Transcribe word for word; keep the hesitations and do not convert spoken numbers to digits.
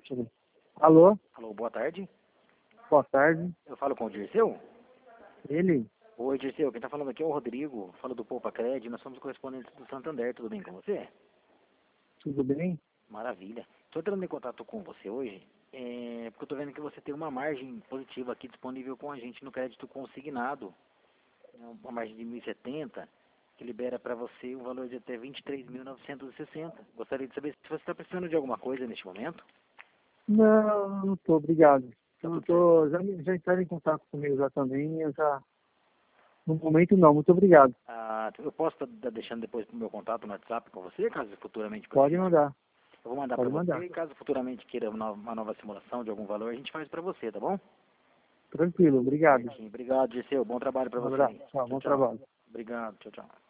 Deixa eu ver. Alô? Alô, boa tarde. Boa tarde. Eu falo com o Dirceu? Ele? Oi, Dirceu, quem tá falando aqui é o Rodrigo, falo do Poupa Cred, nós somos correspondentes do Santander, tudo bem com você? Tudo bem? Maravilha. Estou entrando em contato com você hoje, é, porque eu tô vendo que você tem uma margem positiva aqui disponível com a gente no crédito consignado, né, uma margem de mil e setenta, que libera para você um valor de até vinte e três mil novecentos e sessenta. Gostaria de saber se você está precisando de alguma coisa neste momento. Não, não tô, obrigado. Tá Eu tudo certo. tô, já, me- já entraram em contato comigo já também, eu já... No momento não, muito obrigado. Ah, eu posso estar deixando depois o meu contato no WhatsApp com você, caso futuramente Pode precise? mandar, Eu vou mandar para pode você mandar. e caso futuramente queira uma nova, uma nova simulação de algum valor, a gente faz para você, tá bom? Tranquilo, obrigado. Certinho. Obrigado, Dirceu. Bom trabalho para Um você. abraço, tchau, Tchau, bom tchau. trabalho. Obrigado. Tchau, tchau.